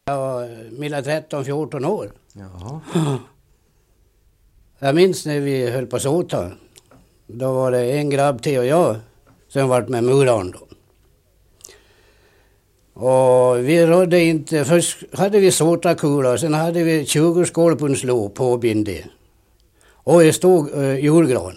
Jag var mellan 13-14 år. Jaha. Jag minns när vi höll på såta. Då var det en grabb till och jag som varit med muran då. Och vi rådde inte, först hade vi såtakula, sen hade vi 20 skålpunslå påbinde. Och det stod julgran.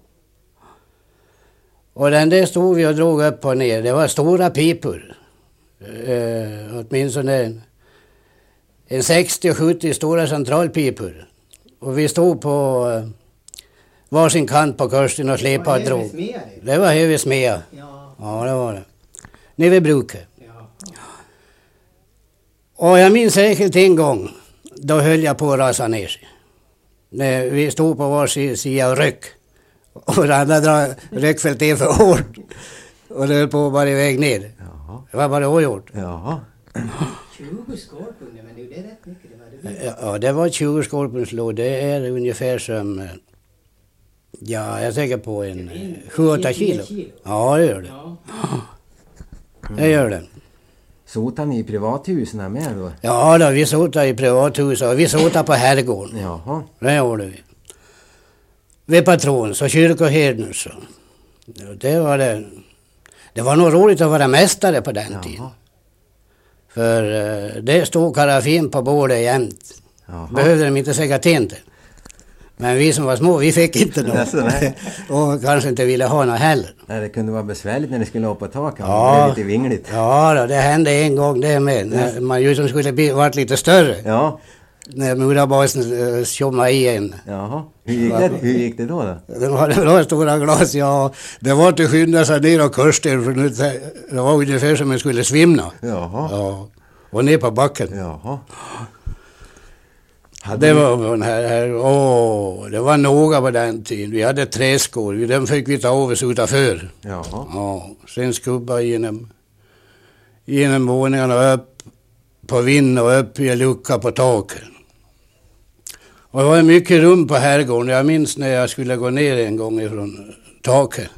Och den där stod vi och drog upp och ner. Det var stora pipor. Åtminstone en 60-70 stora centralpipor. Och vi stod på varsin kant på kursen och släpade och drog. Det var Hövis Smea. Ja, det var det. Nere vid bruket. Och jag minns säkert en gång, då höll jag på att rasa ner sig. När vi stod på varsin sida och ryck. Och det andra ryckfält är för hårt. Och det höll på bara iväg ner. Jaha. Det var bara ogjort. Jaha. 20 skålpunner, men det är rätt mycket. Ja, det var 20 skålpunslå. Det är ungefär som, ja, jag tänker på en 7-8 kilo. Ja, det gör det. Det gör det. Sotar ni i privathusen med då? Ja då, vi såtade i privathus och vi såtade på herrgården. Jaha. Det gjorde vi. Vid patrons och kyrkoherden så. Det var det. Det var nog roligt att vara mästare på den tiden. För det stod karafin på bordet jämt. Behövde de inte säga till. Men vi som var små, vi fick inte något. Och kanske inte ville ha något heller. Nej, det kunde vara besvärligt när ni skulle hoppa taket. Ja. Det var lite vingligt. Ja då, det hände en gång det med. När man ju som skulle varit lite större. Ja. När murabasen tjommade i en. Jaha. Hur gick det då? Det var stora glas, ja. Det var att skynda sig ner och kurster. För det var ungefär som man skulle svimna. Jaha. Ja. Och ner på backen. Jaha. Det var det var några på den tiden. Vi hade träskor. Den fick vi ta av oss utanför. Jaha. Ja. Sen skubba genom våningarna upp på vind och upp i en lucka på taket. Och det var mycket rum på herrgården. Jag minns när jag skulle gå ner en gång ifrån taket.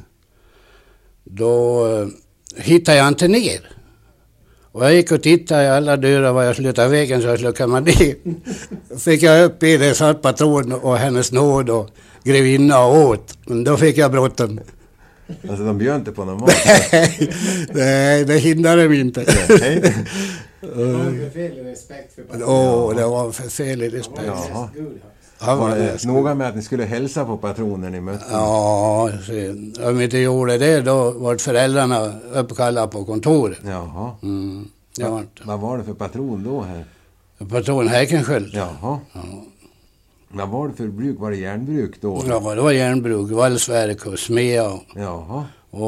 Då hittade jag inte ner. Och jag gick och tittade i alla dörrar var jag slutade vägen så jag slukade man ner. Fick jag upp i det, satt patron och hennes nåd och grevinna och åt. Men då fick jag bråttom. Alltså de bjöd inte på någon mat? Nej, det hindrade mig inte. Det var en förfärlig respekt för patronen. Det var en förfärlig respekt. Jaha. Var det noga med att ni skulle hälsa på patronen i möten? Ja, om vi inte gjorde det då var föräldrarna uppkallade på kontoret. Jaha. Vad var det för patron då här? Patron Häckensköld. Jaha. Ja. Vad var det för bruk? Var det järnbruk då? Ja, det var järnbruk, valsverk och smea. Jaha.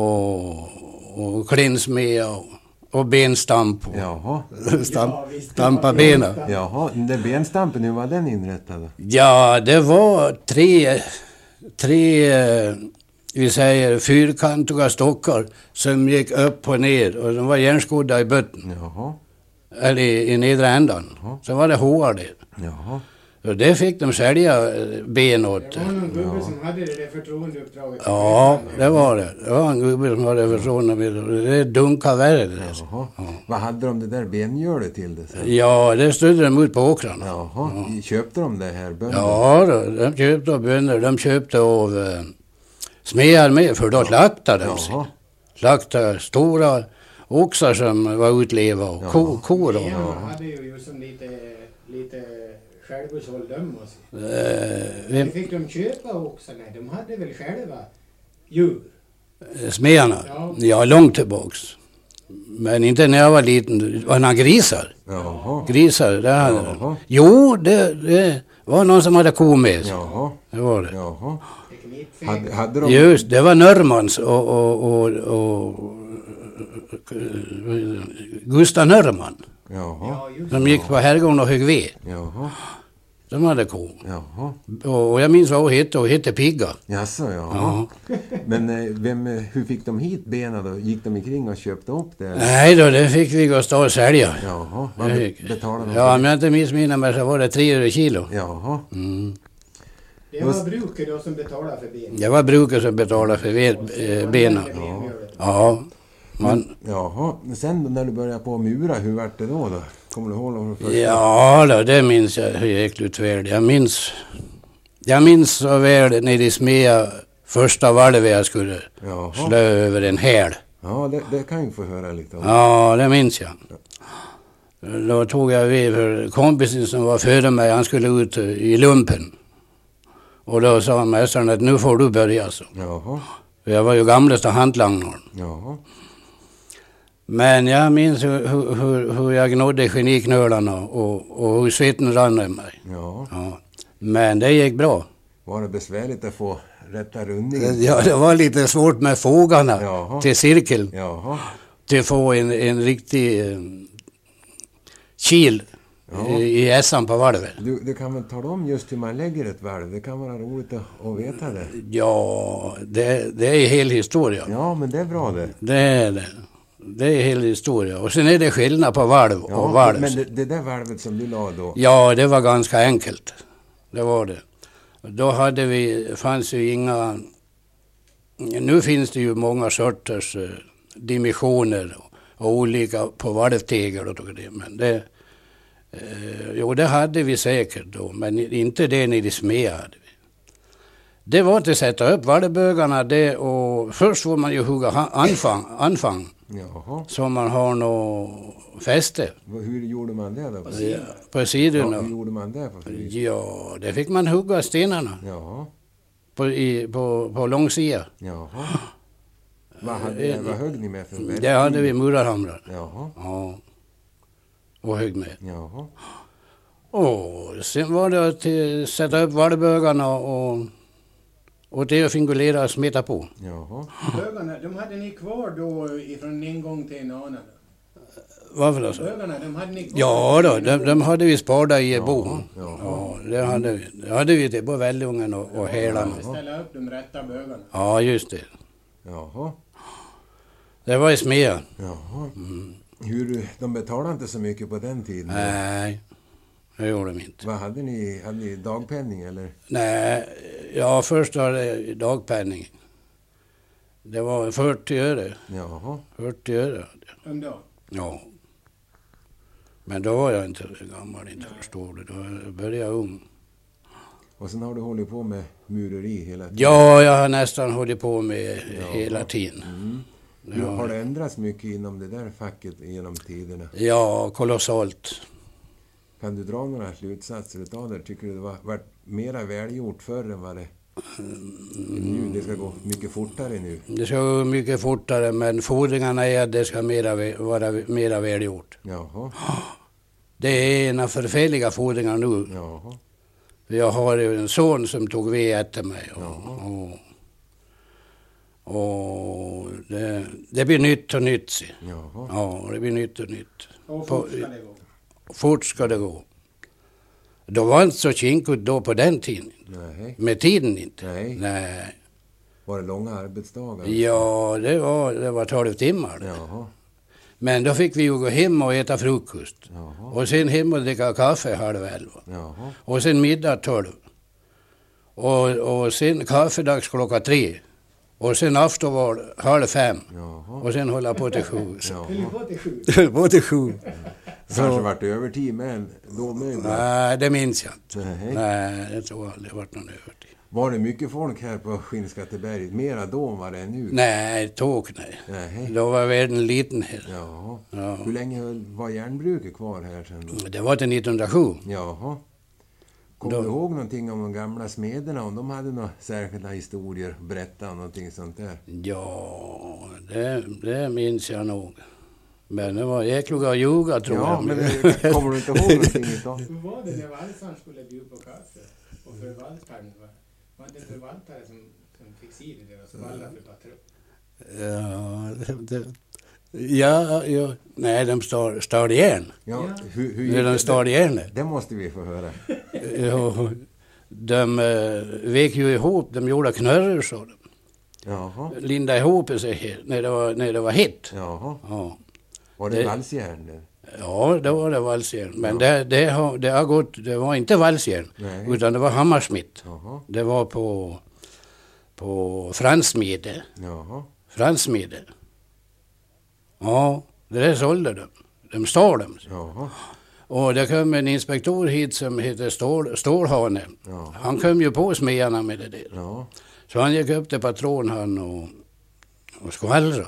Och klinsmea och benstamp. Jaha. Stampa benen. Jaha, den där benstampen, hur var den inrättad? Ja, det var tre vi säger fyrkantiga stockar som gick upp och ner och de var järnskodda i botten. Jaha. Eller i nedre ändan. Jaha. Så var det hål där. Jaha. Och det fick de sälja ben åt. Det var någon gubbe som hade det förtroendeuppdraget. Ja, det var det. Det var en gubbe som hade förtroendeuppdraget. Det dunkade värre. Jaha. Ja. Vad hade de det där benjölet till det sen? Ja, det stödde de ut på åkrarna. Jaha. Ja. Köpte de det här bönder? Ja, de köpte av bönder. De köpte av smedar med, för då slaktade de sig. Slaktade stora oxar som var utleva och kor. Ja, hade ju som lite självhushåll döm och så. Men fick de köpa också? Nej, de hade väl själva djur? Smedarna? Ja, långt tillbaks. Men inte när jag var liten. Det var några grisar. Jaha. Grisar, det hade de. Jo, det var någon som hade ko med sig. Jaha. Det var det. Jaha. Hade de... Just, det var Nörmans och Gustav Nörman. Jaha. De gick på herrgården och högg ved. Jaha. De hade ko. Jaha. Och jag minns vad hon hette Pigga. Jaså, jaha. Men hur fick de hit benen då? Gick de omkring och köpte upp det? Nej då, det fick vi gå och stå och sälja. Jaha, vad betalade de? Ja, om jag inte missminner mig så var det 3 kilo. Jaha. Mm. Det var bruket då som betalade för benen? Det var bruket som betalade för benen. Ja. Ja. Jaha, sen när du började på att mura, hur var det då? Kommer du ihåg de första? Ja, då, det minns jag jäkligt väl. Jag minns så väl när de smed första valvet jag skulle slå över en häl. Ja, det kan ju få höra lite om. Ja, det minns jag. Då tog jag vid för kompisen som var före mig, han skulle ut i lumpen. Och då sa mästaren att nu får du börja så. Jaha. Jag var ju gamlaste hantlangaren. Jaha. Men jag minns hur jag gnodde geniknölarna och hur svitten rann i mig. Ja. Ja. Men det gick bra. Var det besvärligt att få rätta rundningen? Ja, det var lite svårt med fogarna till cirkeln. Jaha. Till att få en riktig kil i ässan på valvet. Du kan väl tala om just hur man lägger ett valv? Det kan vara roligt att veta det. Ja, det är hel historia. Ja, men det är bra det. Det är det. Det är hel historia. Och sen är det skillnad på valv och valv. Men det där valvet som du la då? Ja, det var ganska enkelt. Det var det. Då fanns ju inga... Nu finns det ju många sorters dimensioner och olika på valvtegel och det. Men det... det hade vi säkert då, men inte det när de smed hade vi. Det var att sätta upp valvbögarna det, och först får man ju hugga anfang. Jaha. Så man har något fäste. Hur gjorde man det då? På sidorna. Ja, hur gjorde man det? Ja, det fick man hugga stenarna. Jaha. På långsida. Jaha. Vad högg ni med för verktyg? Det hade vi murarhamrar. Jaha. Ja. Och högg med. Jaha. Och sen var det att sätta upp valvbögarna och det att fingulera och smeta på. Jaha. Bögarna, de hade ni kvar då ifrån en gång till en annan? Varför då? Bögarna, de hade ni kvar? Ja då, de hade vi sparda i bo. Ja. Ja, det hade vi. Det hade vi till på vällungen och hälarna. Ställa upp de rätta bögarna. Ja, just det. Jaha. Det var i Smea. Jaha. De betalade inte så mycket på den tiden? Nej, det gjorde de inte. Vad hade ni dagpenning eller? Nej, ja först var det dagpenning. Det var 40 öre. Jaha. 40 öre. En dag? Ja. Men då var jag inte gammal, inte förstår du. Då började jag ung. Och sen har du hållit på med mureri hela tiden? Ja, jag har nästan hållit på med hela tiden. Mm. Har det ändrats mycket inom det där facket genom tiderna? Ja, kolossalt. Kan du dra några slutsatser utav det? Tycker du det var mera välgjort förr än vad det nu? Det ska gå mycket fortare nu. Det ska gå mycket fortare, men fordringarna är att det ska vara mera välgjort. Jaha. Det är ena förfärliga fordringar nu. Jaha. Jag har en son som tog ved efter mig. Och det blir nytt och nytt. Jaha. Ja, det blir nytt och nytt. Och fort ska det gå? Fort ska det gå. Det var inte så kinkigt då på den tiden. Nej. Med tiden inte. Nej. Var det långa arbetsdagar? Ja, det var 12 timmar. Jaha. Men då fick vi ju gå hem och äta frukost. Jaha. Och sen hem och dricka kaffe 10:30. Jaha. Och sen middag 12. Och sen kaffedags 3:00. Och sen afton var 4:30. Jaha. Och sen hålla på till 7. Höll på till 7? Kanske varit övertid med då med? Nej, det minns jag inte. Nej. Nej, det tror jag aldrig varit någon övertid. Var det mycket folk här på Skinnskatteberg? Mera då än vad det är nu? Nej. Nej. Då var världen liten här. Jaha. Ja. Hur länge var järnbruket kvar här sen då? Det var till 1907. Jaha. Kommer du ihåg någonting om de gamla smederna? Om de hade några särskilda historier, berätta någonting sånt där? Ja, det minns jag nog. Men det var jäkliga och ljuga, tror jag. Ja, men kommer du inte ihåg någonting idag? Hur var det när valsaren skulle bjuda på kaffe? Och förvaltaren var det förvaltare som fick se det där och så vallar för patrull? Ja, nej, de stal igen. Ja, hur de stal igen. Det måste vi få höra. Ja, de vek ju ihop, de gjorde knörror så de. Jaha. Linda ihop sig här, när det var hett. Jaha. Ja. Var det valsjärn? Ja, det var det valsjärn. Men det har gått, det var inte valsjärn. Nej. Utan det var hammarsmitt. Jaha. Det var på fransmide. Jaha. Fransmide. Ja, det där sålde de. De stal dem. Jaha. Och det kom en inspektor hit som heter Stålhane. Ja. Han kom ju på smearna med det där. Ja. Så han gick upp till patron han och skvallrade.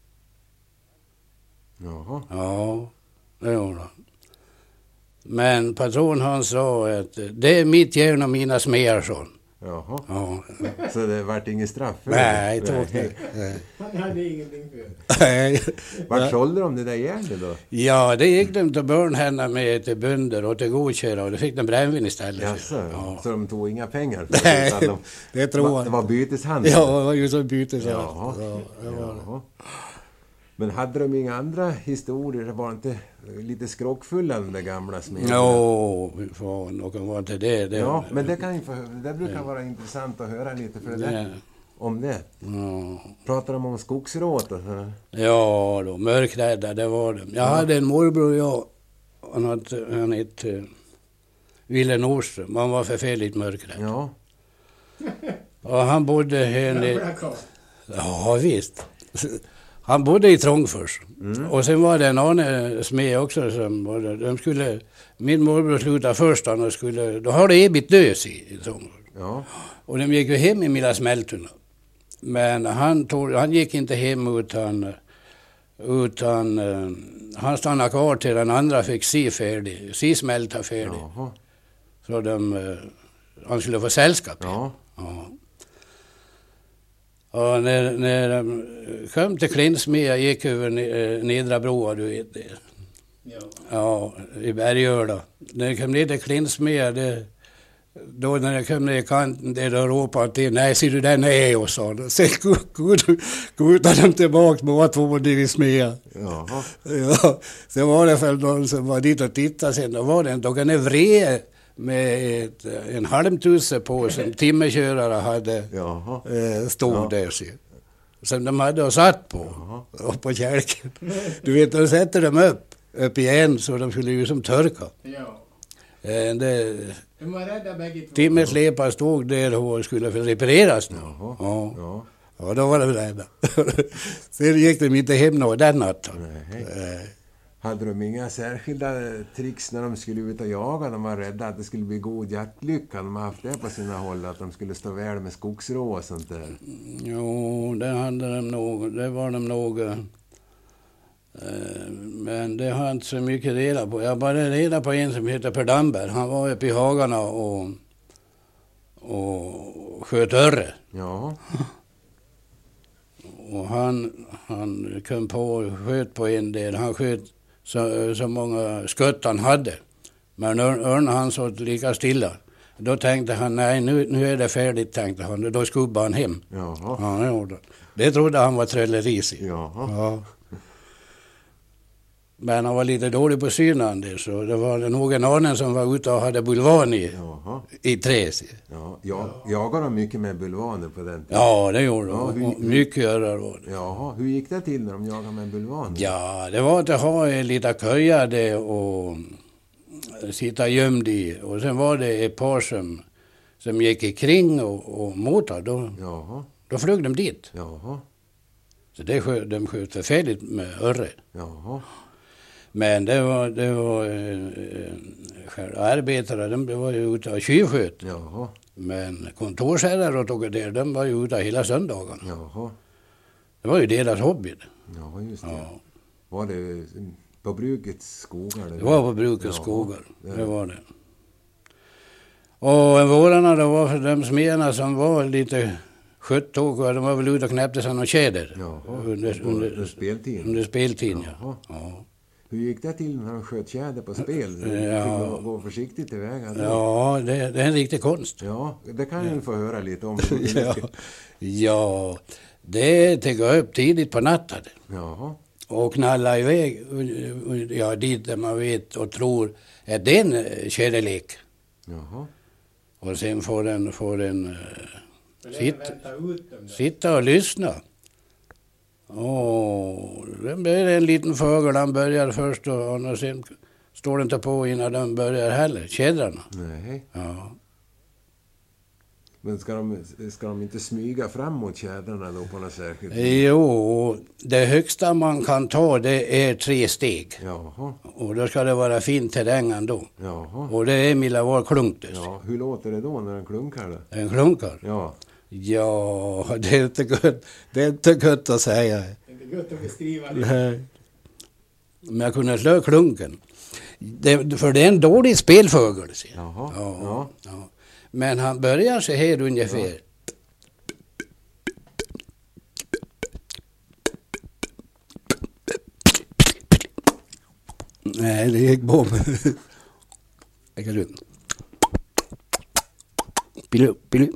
Jaha. Ja, det gjorde han. Men patron han sa att det är mitt järn och mina smear, så. Jaha. Ja. Så det vart inget straff? Nej, tog det. Han hade ingenting för. Nej. Vart sålde de det där järnet då? Ja, det gick de till börnhända med till bönder och till godkärra och det fick de brännvin istället. Jaså, Ja. så de tog inga pengar för Nej, det? Utan det tror jag. Det var byteshandel? Ja, det var ju så byteshandel. Jaha. Ja, det var det. Jaha. Men hade de inga andra historier? Det var inte lite skrockfulla de där gamla smeden? Jo, fan, och var inte det. Ja, men det kan ju det brukar vara intressant att höra lite för det där, om det. Ja. Pratar de om skogsråt och så? Ja, då, mörkrädda, det var det. Jag hade en morbror, han hette Ville Nordström. Han var förfärligt mörkrädd. Ja. Och han bodde här. Ja, visst. Han bodde i Trångfors. Och sen var det en annan smed också som min morbror slutade först då har det evigt dös i Trångfors. Ja. Och de gick ju hem i Milla Smältuna. Men han gick inte hem utan han stannade kvar till den andra fick si smälta färdig. Jaha. Så han skulle få sällskap. Ja. Ja. Och när de kom till Klinsmea gick över Nedra Broa, du vet det. Ja, i Bergöla. När de kom ner till Klinsmea, då när de kom ner i kanten där och ropade till, nej, ser du den är och sa det. Sen godade de tillbaka med 2 i Smea. Jaha. Ja, sen var det för någon som var dit och tittade sen. Då var det en dagen vred med en halmtusse på som timmerkörare hade stod där. Som de hade och satt på. Och på kälken. Du vet, då sätter de upp igen så de skulle ju som törka. Ja. De var rädda bägge två. Timmersläpar stod där och skulle repareras nu. Jaha. Ja. Ja, då var de rädda. Sen gick de inte hem någon den natten. Hade de inga särskilda tricks när de skulle ut och jaga? De var rädda att det skulle bli god jaktlycka. De har haft det på sina håll, att de skulle stå väl med skogsrå och sånt där. Jo, det hade de nog. Det var de nog. Men det har jag inte så mycket reda på. Jag bara reda på en som heter Per Damberg. Han var uppe i hagarna och sköt örre. Ja. Och han kom på och sköt på en del. Han sköt så många skott han hade. Men örnen han såg lika stilla. Då tänkte han, nej nu är det färdigt, tänkte han. Då skubbade han hem. Jaha. Ja, det gjorde. Det trodde han var trälleris i. Jaha. Ja. Men han var lite dålig på synen där, så det var nog en annan som var ute och hade bulvan i träs. Ja, jagar de mycket med bulvaner på den tiden? Ja, det gjorde de. Mycket örar var det. Jaha, hur gick det till när de jagade med bulvaner? Ja, det var att ha en liten köja där och sitta gömd i. Och sen var det ett par som gick ikring och motade. Då flög de dit. Jaha. Så de sköt förfärligt med örre. Jaha. Men det var själva arbetare, de var ju ute och tjuvsköt. Jaha. Men kontorsherrar och tog där, de var ju ute hela söndagen. Jaha. Det var ju deras hobby. Ja, just det. Ja. Var det på brukets skogar? Det var på brukets skogar, det var det. Och vårarna, det var för de smederna som var lite sköttåkare, de var väl ute och knäppte sig några tjäder. Under speltiden? Under speltiden, ja. Hur gick det till när de sköt tjäder på spel? Fick gå försiktigt tillväga? Ja, det är en riktig konst. Ja, det kan ju få höra lite om. Ja, det är att gå upp tidigt på natten. Jaha. Och knalla iväg dit där man vet och tror att det är en tjäderlek. Jaha. Och sen får den sitta och lyssna. Det är en liten fågel, han börjar först och sen står det inte på innan de börjar heller, tjädrarna. Nej. Ja. Men ska de inte smyga fram mot tjädrarna då på något särskilt? Jo, det högsta man kan ta det är 3 steg. Jaha. Och då ska det vara fint terräng ändå. Jaha. Och det är Milavar klunktes. Ja, hur låter det då när den klunkar då? En klunkar? Ja. Ja, det är inte gött. Det är inte gött att säga. Det är inte gött att beskriva det. Nej. Men jag kunde slå klunken. För det är en dålig spelfågel. Jaha. Ja. Men han börjar så här ungefär. Ja. Nej, det gick bom. Jag kan du. Pilu.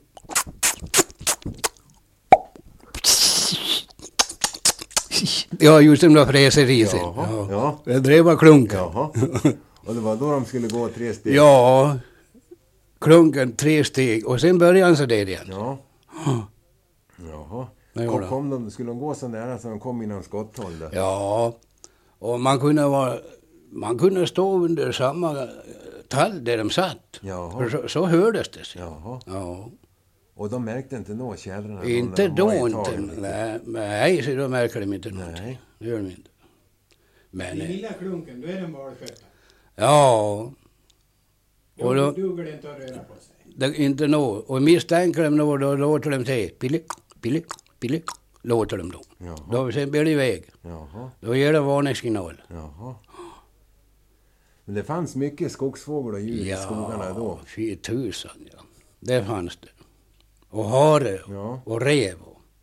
Ja, just det, de fräser i sig. Ja. Det drev var klunken. Jaha. Och det var då de skulle gå 3 steg? Ja, klunken 3 steg. Och sen började han så där igen. Ja. Jaha. Skulle de gå så nära så de kom inom skotthåll då? Ja, och man kunde stå under samma tall där de satt. Jaha. För så hördes det. Jaha. Ja. Och de märkte inte nå tjädrarna? Inte då inte. Nej, så då märker de inte något. Nej. Det gör de inte. Men, I lilla klunken, då är de valskötta. Ja. Och då duger det inte att röra på sig. Det, inte nå. Och misstänker de nå, då låter de säga pille, låter de då. Jaha. Då sen blir det iväg. Jaha. Då ger det varningssignal. Jaha. Men det fanns mycket skogsfågel och djur i skogarna då? 4000, ja. Det fanns det. Och hare och rev.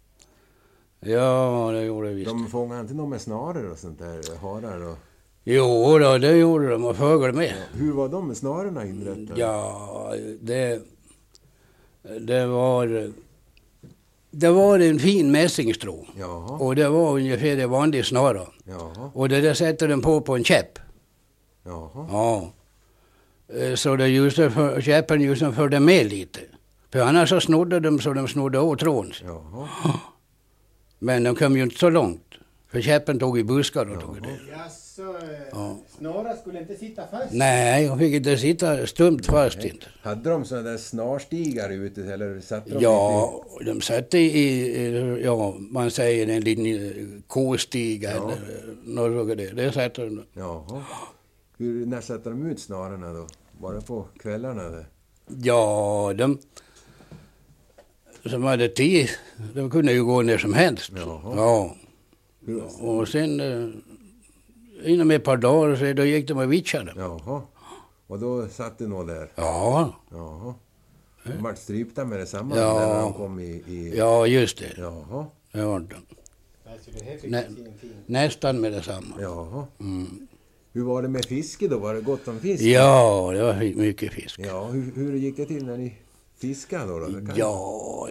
Ja, det gjorde det visst. De fångade inte någon med snaror och sånt där, harar och... Jo då, det gjorde de och fågel med. Ja, hur var de med snarorna inrättade? Ja, det var en fin mässingstrå. Jaha. Och det var ungefär det vanliga snara. Jaha. Och det där sätter de på en käpp. Jaha. Ja. Så det käppen just förde med lite. För annars så snodde de så de snodde av trån. Jaha. Men de kom ju inte så långt. För käppen tog i buskar och tog det. Jaså, snara skulle inte sitta fast? Nej, de fick inte sitta stumt fast inte. Hade de sådana där snarstigar ute eller satte de de satte man säger en liten kostiga eller något sådant där. Det satte de. Jaha. När satte de ut snararna då? Var det på kvällarna där? Ja, de som hade tid, de kunde ju gå ner som helst. Jaha. Ja. Och sen inom ett par dagar så då gick de och vitchade. Jaha. Och då satt det nog där? Ja. Jaha. De var strypta med detsamma när de kom i... Ja, just det. Jaha. Det var de. Alltså, det här fick Nästan med detsamma. Jaha. Mm. Hur var det med fiske då? Var det gott om fisk? Ja, det var mycket fisk. Ja, hur gick det till när ni fiskade då? Ja,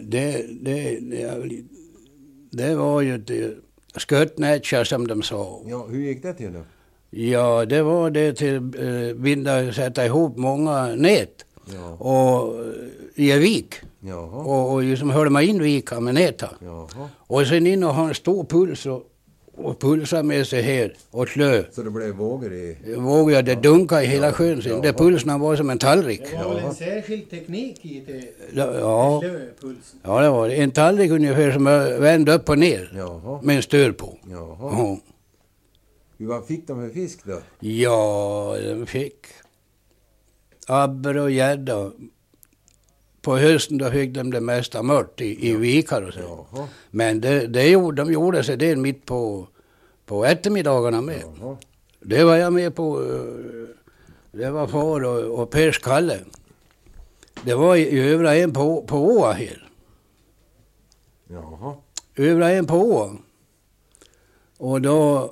det var ju det skötnätjar som de sa. Ja, hur gick det till då? Ja, det var det till sätta ihop många nät. Ja. Och i en vik. Jaha. Och liksom hörde man in vika med näta. Jaha. Och sen in och ha en stor puls och pulsa med sig här och slö. Så det blev vågor i? Vågor, det dunkade i hela sjön. Ja. Det pulsarna var som en tallrik. Det var väl en särskild teknik i det slöpulsen? Ja, det var det. En tallrik ungefär som vände upp och ner. Jaha. Med en stör på. Jaha. Vad fick de för fisk då? Ja, de fick abborre och gädda. På hösten då fick de det mesta mört i vikar och så. Jaha. Men de gjorde sig det mitt på eftermiddagarna med. Jaha. Det var jag med på. Det var far och Pers Kalle. Det var i övra en på åa här. Jaha. Övra en på åa. Och då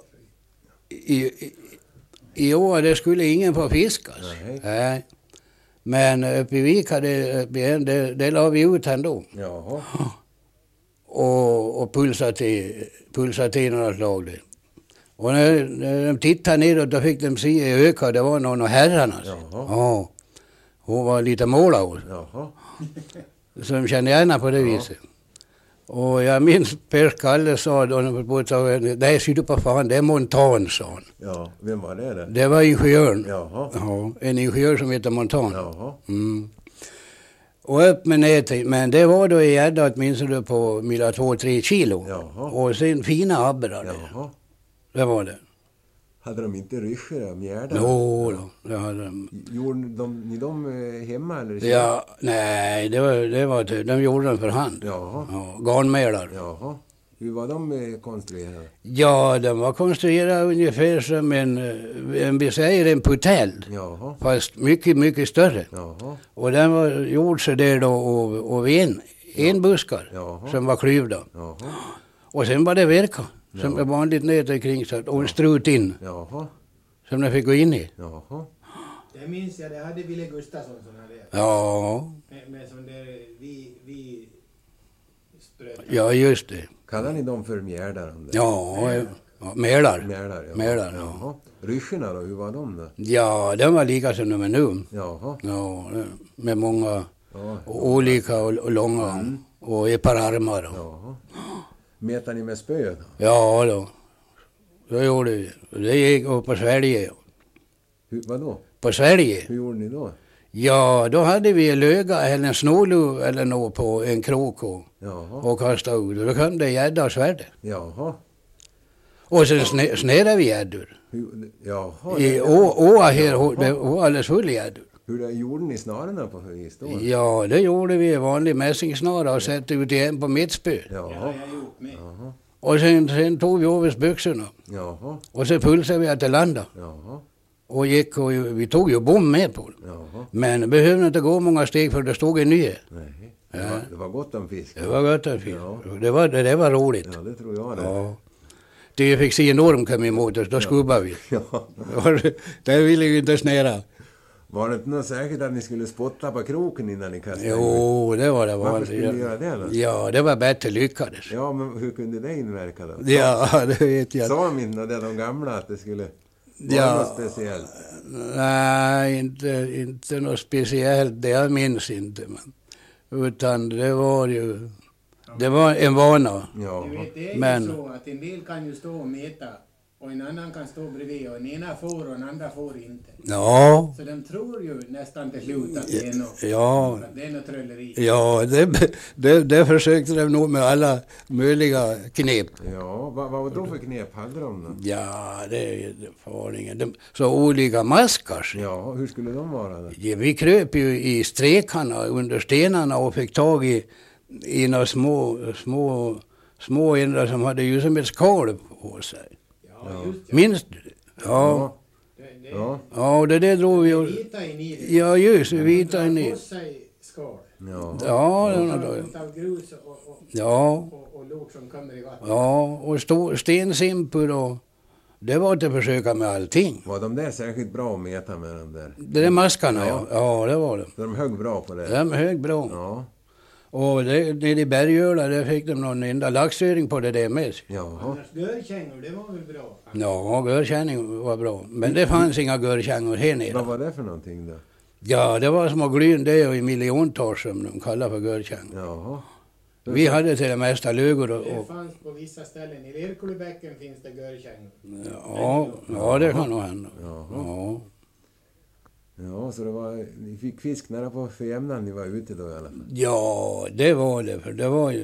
i år det skulle ingen få fiskas. Nej. Men uppe i Vika, det la vi ut ändå. Jaha. Och pulsa till några slag där. Och när de tittade neråt då fick de se i öka, det var någon av herrarna. Ja. Hon var lite målad. Jaha. Så de kände gärna på det viset. Och jag minns Per Kalle sa då, nej, ser du på fan, det är Montan, sa han. Ja, vem var det? Det var ingenjören. Jaha. Ja, en ingenjör som heter Montan. Jaha. Mm. Och upp med nätet, men det var då i gädda åtminstone på 2-3 kilo. Jaha. Och sen fina abrar. Jaha. Det var det. Hade de inte ryscher och mjärdar? Jo då, det hade de. Gjorde ni dem hemma eller? Ja, nej, de gjorde den för hand. Jaha. Ja, garnmälar. Jaha. Hur var de konstruerade? Ja, de var konstruerade ungefär som en putell. Jaha. Fast mycket, mycket större. Jaha. Och den var gjord så där då av en buskar. Jaha. Som var klyvda. Jaha. Och sen var det verka. Som är vanligt nät kring sig. Och en strut in. Jaha. Som de fick gå in i. Jaha. Det minns jag, det hade Ville Gustafsson som hade. Ja. Med sån där vi spröt. Ja, just det. Kallar ni dem för mjärdar? Ja, mälar. Mälar, ja. Mälar, ja. Jaha. Ryscherna då, hur var de då? Ja, de var lika som de är nu. Jaha. Ja, med många Ja. olika och långa och ett par armar. Jaha. Metar ni med spö då? Ja då. Så gjorde vi. Det gick upp på Sverige. Vadå? På Sverige? Hur gjorde ni då? Ja, då hade vi en löga eller en snålu eller något på en krok Jaha. och kastade ut. Och då kom det gädda och svärde. Jaha. Och sen snärade vi gäddor. Jaha. I åa här, det var alldeles full gäddor. Hur gjorde ni snararna på vis då? Ja, det gjorde vi i vanlig mässingsnara och satte ut igen på mittspö. Ja, Jaha. jag har gjort med. Jaha. Och sen tog vi över byxorna. Jaha. Och så pulsade vi att det landa. Jaha. Och gick och vi tog ju bom med på det. Jaha. Men behövde inte gå många steg för det stod en ny. Nej. Ja. Det var gott om fisk. Det var gott att fisk. Ja. Det var roligt. Ja, det tror jag det. Ja. Det fick se en orm kom emot oss, då skubbade vi. Ja. Det ville ju inte snära. Var det inte något säkert att ni skulle spotta på kroken innan ni kastade? Jo, det var det. Varför skulle ni göra det då? Ja, det var bättre lyckades. Ja, men hur kunde det inverka då? Ja, det vet jag. Sa de inte det, de gamla, att det skulle vara Ja. något speciellt? Nej, inte något speciellt. Det jag minns inte. Utan det var en vana. Ja. Du vet, det är ju Men- så att en del kan ju stå och mäta och en annan kan stå bredvid och en ena får och en andra får inte. Ja, Så de tror ju nästan till slut att det är något, ja. att det är något trölleri. Ja, det försökte de nog med alla möjliga knep. Ja, vad var då för knep hade de då? Ja, det var ingen. Så olika maskar. Ja, hur skulle de vara då? Ja, vi kröp ju i strekarna under stenarna och fick tag i några små ändrar som hade ju som ett skal på sig. Ja, just det. Minns du? Ja, Det Ja. ja, det drog vi ju. vita in i det. Ja, just det, vita Man in i. tar på sig skal. Ja. Ja, det var Och då. av grus Ja, och lort som kommer i vatten. ja, och stensimpor och det var att försöka med allting. Var de där särskilt bra att mäta med de där? Det är maskarna, ja. Ja, det var det. Så de högg bra på det? De hög bra. Ja. Och nere i Bergöla, där fick de någon enda laxöring på det där med. Jaha. Annars görkängor, det var väl bra? Ja, görkänning var bra. Men det fanns inga görkängor här Vad nere. var det för någonting då? Ja, det var små glyn det och i miljontals som de kallar för görkängor. Jaha. Vi hade till det mesta lugor Det och fanns på vissa ställen. I Lerkulebäcken finns det görkängor. ja, det kan nog hända. Jaha. Ja. Ja, så ni fick fisk nära på för jämnan ni var ute då i alla fall? Ja, det var det. För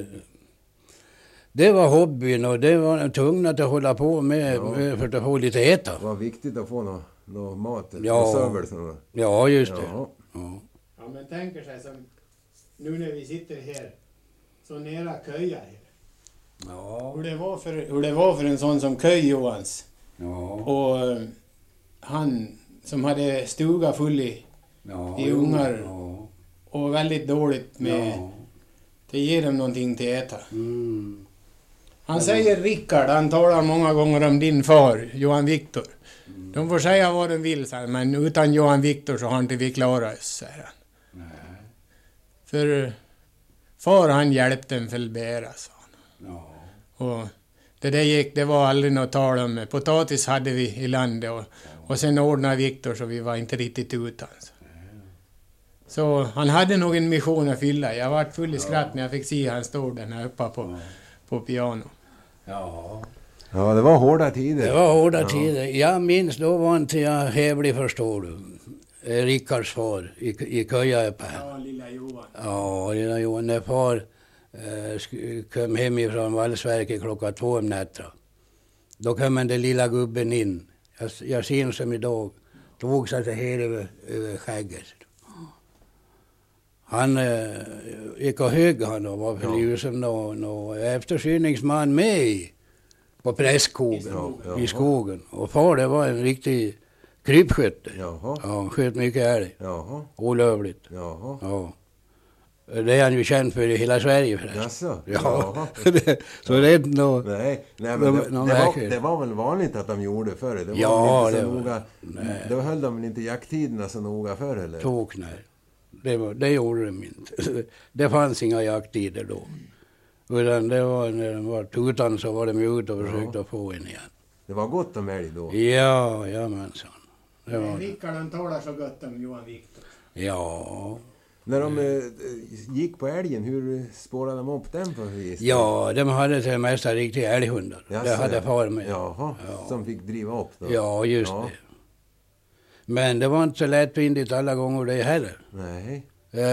det var hobbyn och det var tvungna att hålla på med för att få lite äta. Det var viktigt att få någon mat, Ja. någon sövel. Sådär. Ja, just det. Jaha. Ja. Ja, men tänker sig som nu när vi sitter här så nära Köja här. Ja. Hur det var för en sån som Köj Johans. Ja. Och han som hade stuga full i ungar Ja. och väldigt dåligt med... Ja. Det ger dem någonting till äta. Mm. Han säger Rickard, han talar många gånger om din far, Johan Viktor. De får säga vad de vill, så här, men utan Johan Viktor så har inte vi klarat oss, säger han. Nej. För far han hjälpte en felbära, sa han. Ja. Och det var aldrig något tal om. Potatis hade vi i landet och sen ordnade Viktor så vi var inte riktigt utan. Så han hade nog en mission att fylla. Jag var full i skratt när jag fick se han stod där här uppe på piano. Ja. Ja, det var hårda tider. Det var hårda tider. Jag minns då var inte jag hävlig, förstår du. Rickards far i Köjaepa. Ja, lilla Johan. Ja, lilla Johan. När far kom hem ifrån valsverket 2:00 om natten. Då kom den lilla gubben in. Jag ser som idag. Tog sig här över skägget. Han gick och hög han och var för ju som någon eftersyningsman med på prästskogen i skogen. Och far det var en riktig krypskytte. Jaha. Ja, han sköt mycket älg. Jaha. Olövligt. Jaha. Ja. Det är han ju känd för i hela Sverige förresten. Jaså? Ja. Så det är inte något... Nej, men det var väl vanligt att de gjorde förr? Det var Ja, inte så det var... noga. Då höll de väl inte jakttiderna så noga förr, eller? Nej. Det gjorde de inte. Det fanns inga jakttider då. Utan det var när de var tutan så var de ute och försökte att få en igen. Det var gott om älg då? Ja, jamensan. Det var... Rickard han talar så gott om Johan Viktor. Ja. När de gick på älgen, hur spårade de upp den på vis? Ja, de hade till mesta riktiga älghundar. Jaså, det hade far med. Jaha, som fick driva upp då? Ja, just det. Men det var inte så lättvindigt alla gånger det heller. Nej.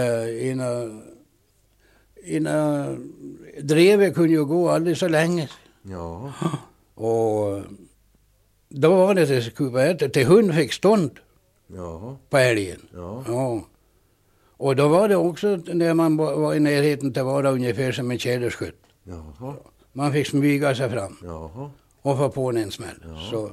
Innan drevet kunde ju gå aldrig så länge. Ja. Och då var det till hund fick stånd på älgen. Ja. Och då var det också när man var i närheten till vara ungefär som en tjäderskytt. Jaha. Man fick smyga sig fram och få på en smäll. Ja.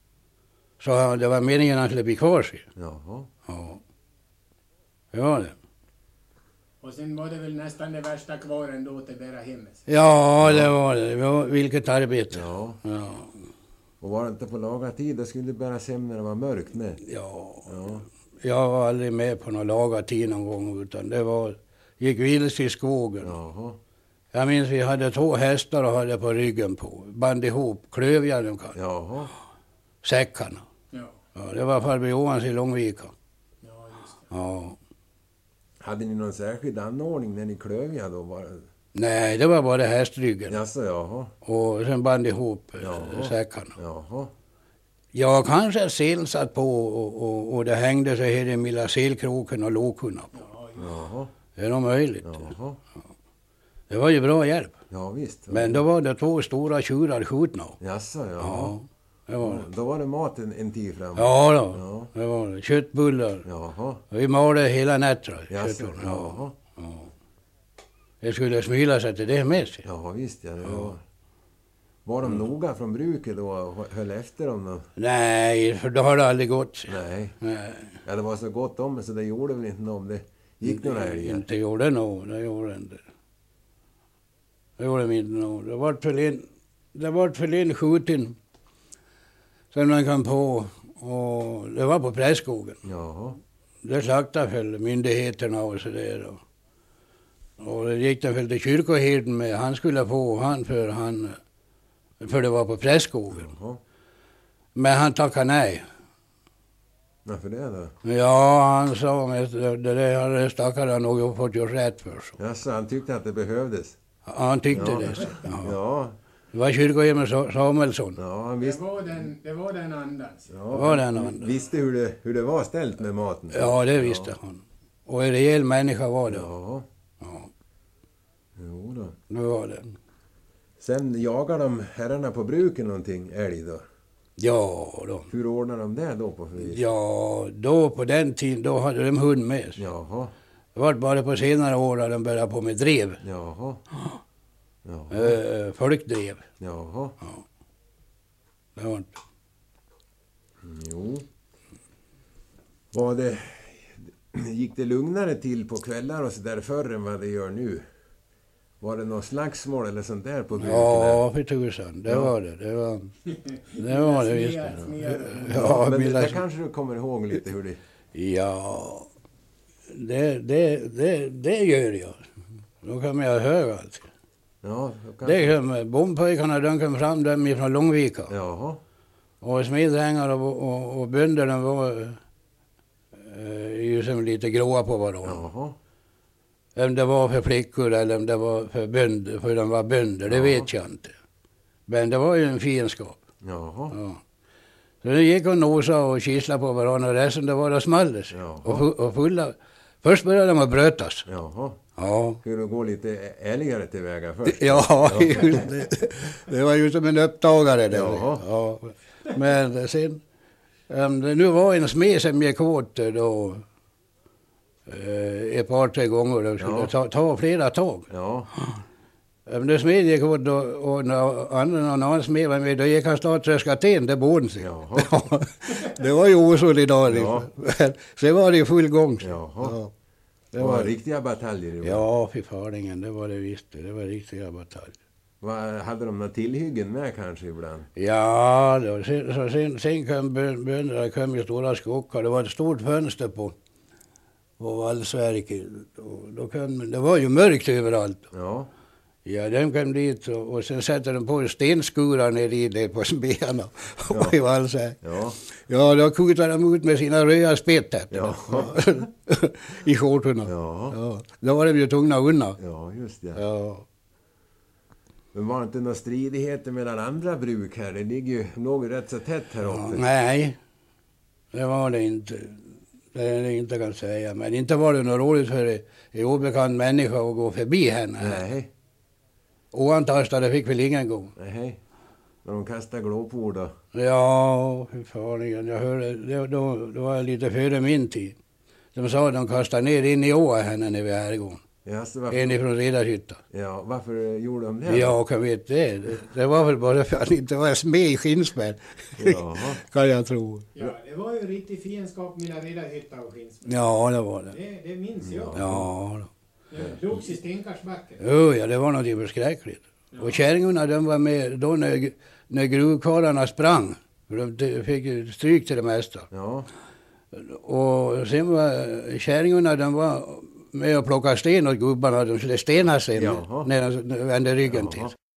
Så det var meningen att han skulle bli kvar sig. Jaha. Ja. Det var det. Och sen var det väl nästan det värsta kvar ändå till bära hemmet. Ja, det var det. Det var vilket arbete. Ja. Ja. Och var det inte på laga tid, då skulle det bäras hem när det var mörkt med. Ja. Jag var aldrig med på någon laga tid någon gång, utan det var, gick vilse i skogen. Jaha. Jag minns vi hade 2 hästar och hade på ryggen på. Band ihop, klövjar de kan. Jaha. Säckarna. Ja. Ja, det var farbror Johans i Långvika. Ja, just det. Ja. Hade ni någon särskild anordning när ni klövjade då? Nej, det var bara hästryggen. Jaså, jaha. Och sen band ihop säckarna. Jaha. Ja, kanske selen satt på och det hängde sig här i den lilla selkroken och lokhundar på. Jaha. Det är nog möjligt. Jaha. Det var ju bra hjälp. Ja, visst. Men då var det 2 stora tjurar skjutna. Jaså, jaha. Ja, det var det. Då var det maten en tid fram. Ja då, det var det. Köttbullar. Jaha. Vi malde hela nätterna. Jaså, jaha. Ja. Det skulle smyla sig till det med sig. Ja, visst, ja. Var de noga från bruket då och höll efter dem då? Nej, för då har det aldrig gått. Nej. Nej. Ja, det var så gott om så det gjorde väl inte någon. Det gick några älgar. Inte gjorde nog, det gjorde inte. Det gjorde inte nog. Det var för en skjuten som man kom på. Och det var på prästskogen. Jaha. Det slaktade väl myndigheterna och sådär. Och det gick den väl till kyrkoherden med. Han skulle få han för det var på prästskogen. Jaha. Men han tackade nej. Varför det då? Ja, han sa att det där stackare han nog fått gjort rätt för. Så. Jaså, han tyckte att det behövdes. Ja, han tyckte det. Så. Ja. Det var kyrkoherden Samuelsson. Ja, han visste. Det var den andans. Ja, Det var den andra. visste hur det var ställt med maten. Ja, det visste han. Och en rejäl människa var det. Ja. Ja, Jo då. det var det. Sen jagar de herrarna på bruken någonting, älg då. Ja, då. Hur ordnar de det då på vis? Ja, då på den tiden, då hade de hund med sig. Jaha. Det var bara på senare år när de började på med drev. Jaha. Jaha. Folkdrev. Jaha. Ja. Det var inte. Jo. Gick det lugnare till på kvällar och så där förr än vad det gör nu? Var det någon slagsmål eller sånt där på bruken? Ja, för tusan. Det var det. Det var det visst. Ja, men det kanske du kommer ihåg lite hur det... Ja, det gör jag. Då kommer jag ihåg allt. Ja, Det kom bombpojkarna, de kom fram dem ifrån Långvika. Jaha. Och smedrängar och bönder, de var ju som lite gråa på varandra. Jaha. Om det var för flickor eller om det var för bönder, för de var bönder, det vet jag inte. Men det var ju en fiendskap. Jaha. Ja. Så det gick och nosade och kisslade på varandra och resten det var det smalldes. Och fulla. Först började de att brötas. Jaha. Ja. Skulle du gå lite ärligare tillväga först? Ja, just det. Det var ju som en upptagare där. Jaha. Ja. Men sen, det nu var en smed som gick åt då ett par, tre gånger. De skulle ta flera tag. Ja. Det smed gick åt och någon annan smed var med, då gick han snart tröska till det båden sig. Jaha. Det var ju osolidariskt. Ja. Sen var det i full gång. Jaha. Ja. Det var riktiga bataljer. Ja, fy farlingen, det var det visst. Det var riktiga bataljer. Hade de några tillhyggen med kanske ibland? Ja, då, sen kom bönderna, kom ju stora skockar. Det var ett stort fönster på valsverket. Det var ju mörkt överallt. Ja. Ja, de kom dit och sen satte de på stenskurar ner i det på smedjarna och i valsverket. Ja. Ja, då kutade de ut med sina röda spett Ja. i skjortorna. Ja. Ja. Då var de ju tvungna undan. Ja, just det. Ja. Men var det inte några stridigheter mellan andra bruk här? Det ligger ju något rätt så tätt här uppe. Nej, det var det inte. Det är det inte kan säga. Men inte var det något roligt för en obekant människa att gå förbi henne. Nej. Oantastade fick väl ingen gå. Nej. När de kastar glåpord då. Ja, hur farligen. Jag hörde, då var jag lite före min tid. De sa att de kastade ner in i åa henne när vi är igång. Ja, så varför... En ifrån Riddarhytta. Ja, varför gjorde de det? Ja, kan vet det. Det var väl bara för att han inte var med i skinnspänn. Jaha. Kan jag tro. Ja, det var ju riktigt fiendskap mellan Riddarhytta och Skinnspänn. Ja, det var det. Det minns jag. Ja. Det slogs i Stenkarsbacken. Ja, det var något förskräckligt. Ja. Och kärringarna, de var med då när gruvkarlarna sprang. De fick ju stryk till det mesta. Ja. Och sen var kärringarna, de var med och plockade sten åt gubbarna. De skulle stena sig när de vände ryggen till.